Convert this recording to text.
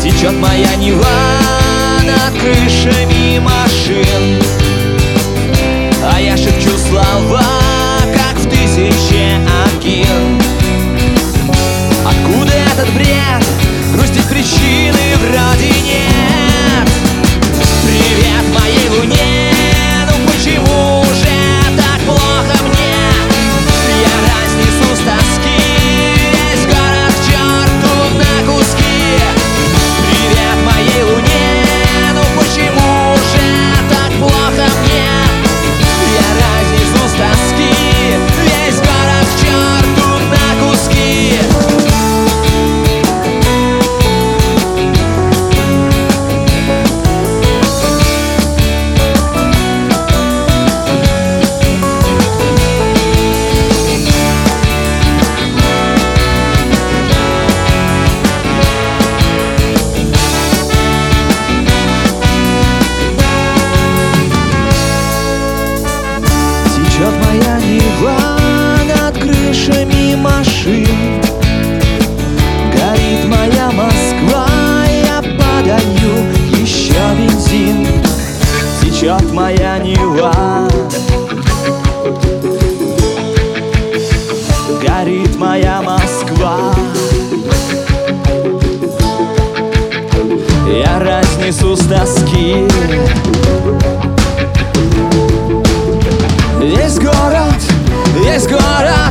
Течет моя Нева над крышами машин, а я шепчу слова, как в тысяче окин. Откуда этот бред? Грустить причины вроде нет. Привет моей Луне, ну почему же так плохо мне? Я разнесу с тоски весь город к черту на куски. Привет моей Луне, ну почему же так плохо мне? Я разнесу с тоски весь город к черту на куски. Течет моя Нева над крышами машин, горит моя Москва, я подаю еще бензин. Течет моя Нева, горит моя Москва, я разнесу с тоски. Весь город